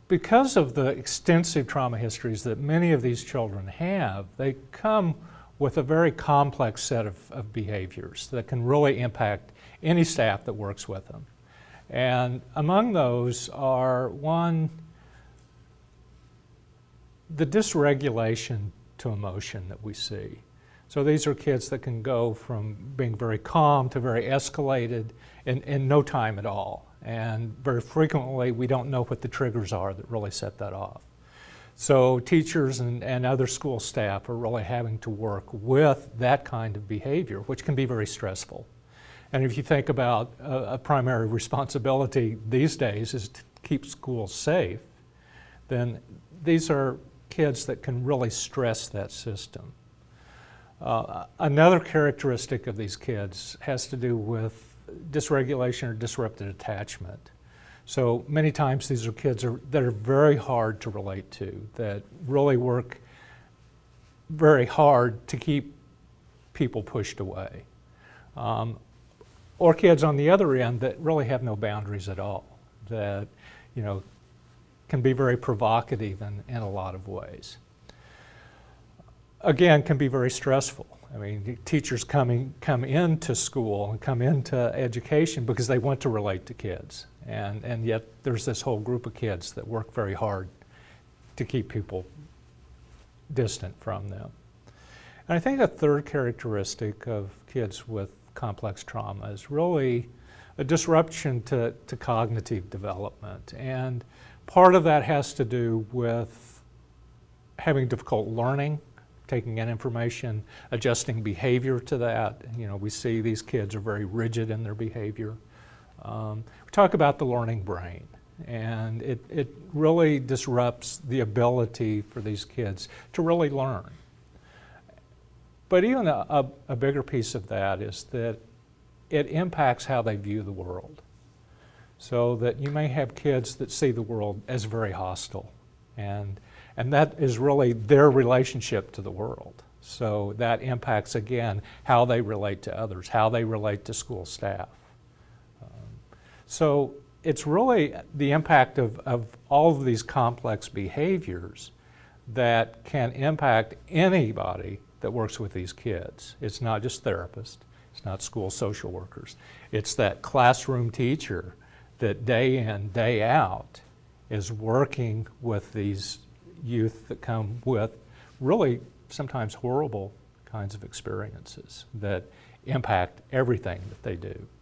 because of the extensive trauma histories that many of these children have, they come with a very complex set of behaviors that can really impact any staff that works with them. And among those are, one, the dysregulation to emotion that we see. So these are kids that can go from being very calm to very escalated in no time at all. And very frequently, we don't know what the triggers are that really set that off. So teachers and other school staff are really having to work with that kind of behavior, which can be very stressful. And if you think about a primary responsibility these days is to keep schools safe, then these are kids that can really stress that system. Another characteristic of these kids has to do with dysregulation or disrupted attachment. So many times these are kids that are very hard to relate to, that really work very hard to keep people pushed away. Or kids on the other end that really have no boundaries at all, that can be very provocative in a lot of ways. Again, can be very stressful. I mean, teachers come into school and come into education because they want to relate to kids. And yet there's this whole group of kids that work very hard to keep people distant from them. And I think a third characteristic of kids with complex trauma is really a disruption to cognitive development. And part of that has to do with having difficult learning, taking in information, adjusting behavior to that. We see these kids are very rigid in their behavior. We talk about the learning brain, and it really disrupts the ability for these kids to really learn. But even a bigger piece of that is that it impacts how they view the world. So that you may have kids that see the world as very hostile, and that is really their relationship to the world. So that impacts, again, how they relate to others, how they relate to school staff. So it's really the impact of all of these complex behaviors that can impact anybody that works with these kids. It's not just therapists, it's not school social workers. It's that classroom teacher that day in, day out is working with these youth that come with really sometimes horrible kinds of experiences that impact everything that they do.